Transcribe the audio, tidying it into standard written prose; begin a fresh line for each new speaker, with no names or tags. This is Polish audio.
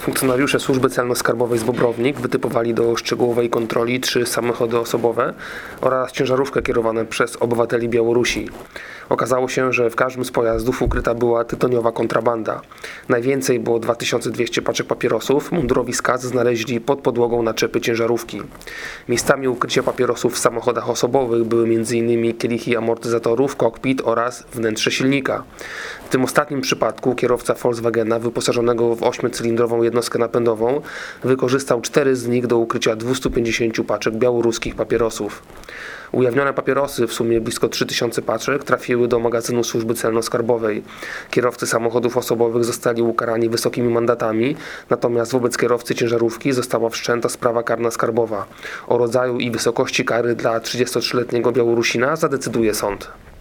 Funkcjonariusze Służby Celno-Skarbowej z Bobrownik wytypowali do szczegółowej kontroli 3 samochody osobowe oraz ciężarówkę kierowane przez obywateli Białorusi. Okazało się, że w każdym z pojazdów ukryta była tytoniowa kontrabanda. Najwięcej było 2200 paczek papierosów. Mundurowi SKAC znaleźli pod podłogą naczepy ciężarówki. Miejscami ukrycia papierosów w samochodach osobowych były m.in. kielichy amortyzatorów, kokpit oraz wnętrze silnika. W tym ostatnim przypadku kierowca Volkswagena wyposażonego w 8-cylindrową jednostkę napędową wykorzystał 4 z nich do ukrycia 250 paczek białoruskich papierosów. Ujawnione papierosy, w sumie blisko 3000 paczek, trafiły do magazynu Służby Celno-Skarbowej. Kierowcy samochodów osobowych zostali ukarani wysokimi mandatami, natomiast wobec kierowcy ciężarówki została wszczęta sprawa karna skarbowa. O rodzaju i wysokości kary dla 33-letniego Białorusina zadecyduje sąd.